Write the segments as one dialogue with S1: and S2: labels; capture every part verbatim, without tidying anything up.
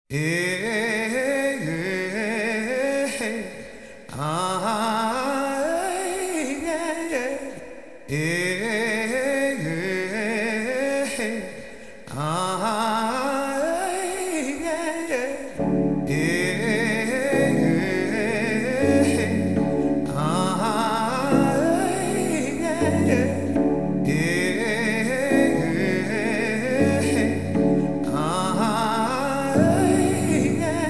S1: Hey, hey, hey, ah, hey, yeah, yeah. Hey, hey, hey, ah, hey, yeah, yeah. Hey, hey, hey, ah, hey, yeah, yeah. Hey, hey, hey, ah,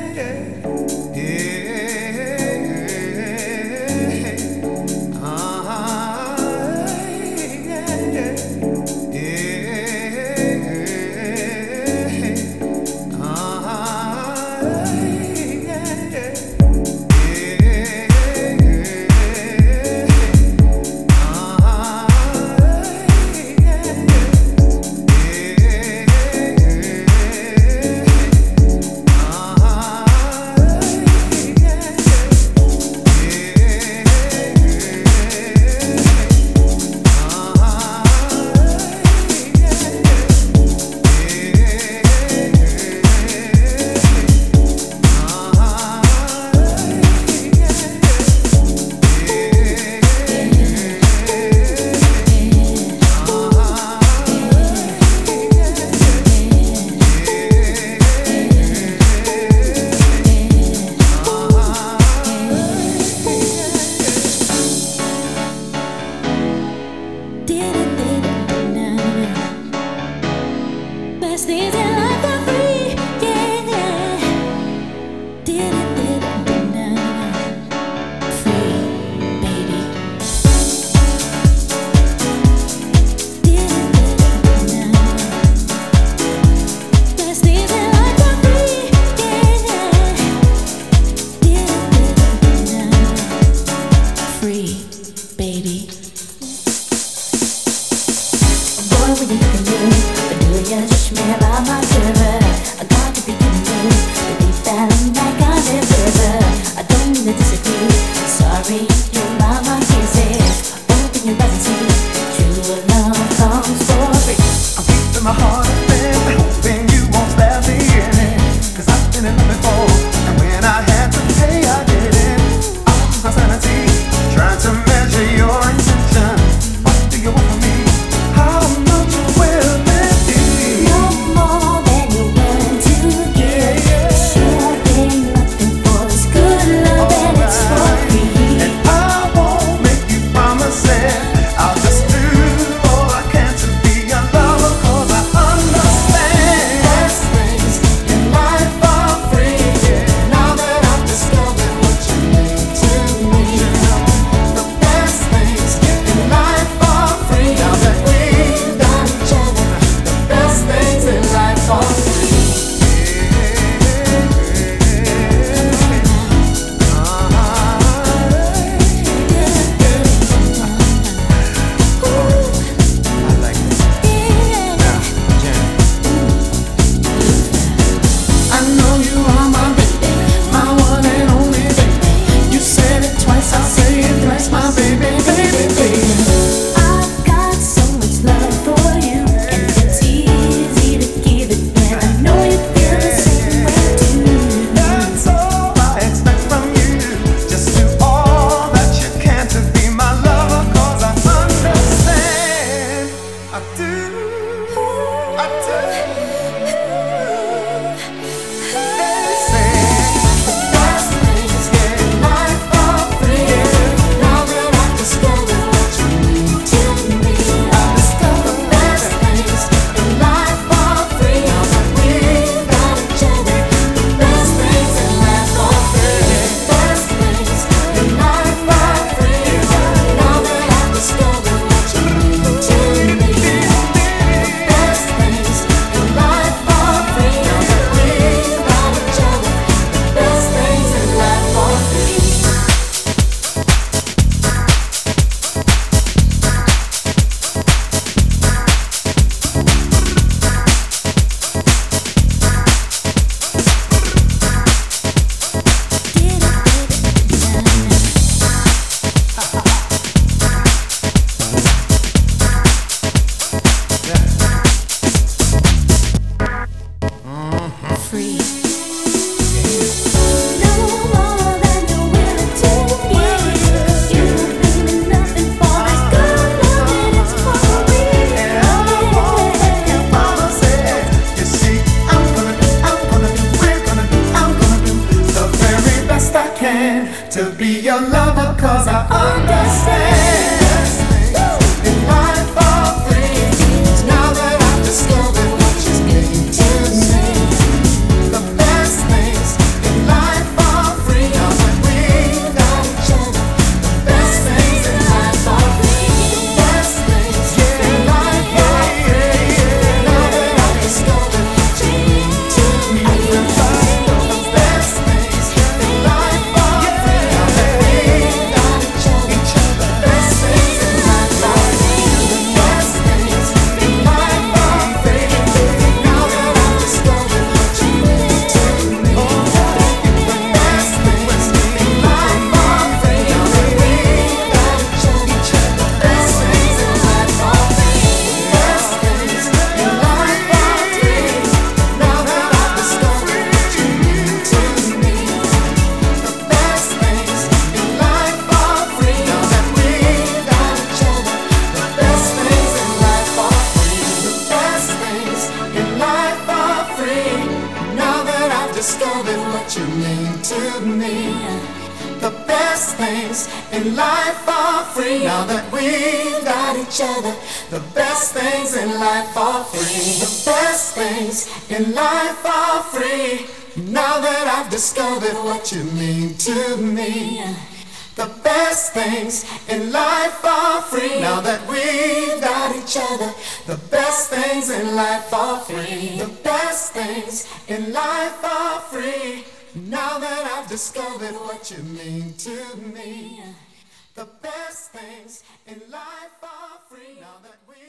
S1: to be your lover, 'cause I understand in life are free. Now that I've discovered what you mean to me, the best things in life are free. Now that we got each other, the best things in life are free. The best things in life are free. Now that I've discovered what you mean to me, the best things in life are free. Now that we got each other, the best things in life are free. The best things in life are free. Now that I've discovered what you mean to me, the best things in life are free. Now that we got each other, the best things in life are free. The best things in life are free. Now that I've discovered what you mean to me, the best things in life are free. Now that we got each other, the best things in life are free. The best things in life are free. Now that I've discovered what you mean to me, the best things in life are free. Now that we got each other, the best things in life are free. The best things in life are free. Now that I've discovered what you mean to me, the best things in life are free. Now that we've got each other, the best things in life are free. The best things in life are free. Now that I've discovered what you mean to me, the best things in life are free. Now that we